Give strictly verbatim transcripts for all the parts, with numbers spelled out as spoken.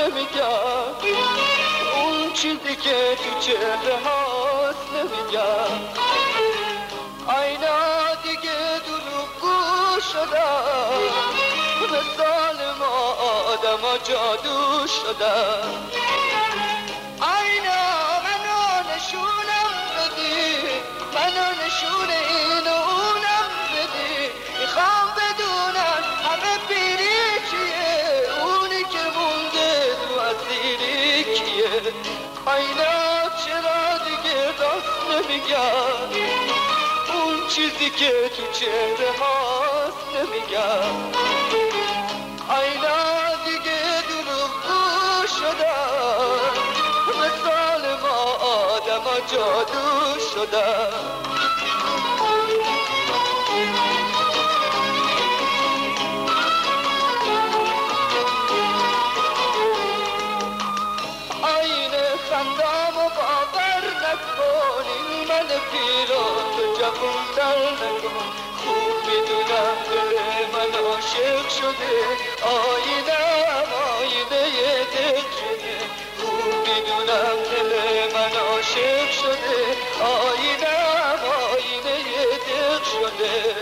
نمیگم، اون چیزی که تو چهره هاست نمیگم. اینا دیگه دروغگو شدن، مثال ما آدم ها جادو شدن. اینا منو نشونم بدی، منو نشون این و اونم بدی. میخوام بدونم همه پیری چیه، اونی که مونده تو اسیری کیه. اینا چرا دیگه راست نمیگن، اون چیزی که تو چهره هاست نمیگم. اینا دیگه دروغگو شدن، مثال ما آدم ها جادو شدن. آینه خندام و باور نکن، این من پیرو تو جوون در نکن. خوب میدونم دل من عاشق شده، آینم آینه دل شده. خوب میدونم دل من عاشق شده، آینم آینه دل شده.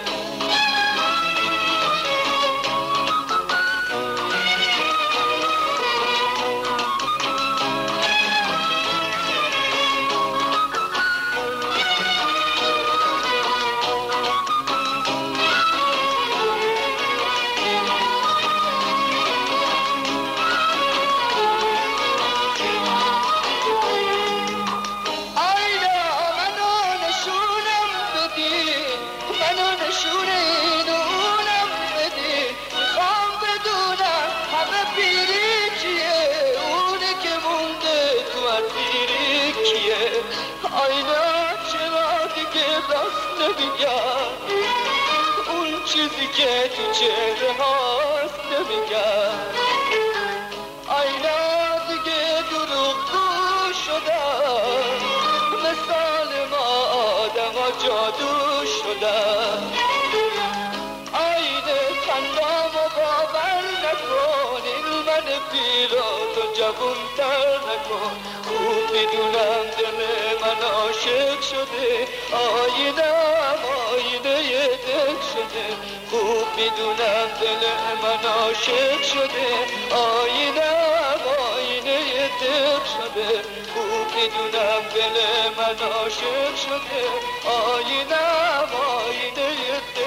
اینا چرا دیگه راست نمیگم، اون چیزی که تو چهره هاست نمیگم. اینا دیگه دروغگو شدن، مثال ما آدم ها جادو شدن. آینه خندام و باور نکن، این من پیرو تو جوون تر نکن. خوب میدونم دل من عاشق شده، آینم آینه دل شده. خوب میدونم دل من عاشق شده، آینم آینه دل شده. خوب میدونم دل من عاشق شده، آینم آینه دل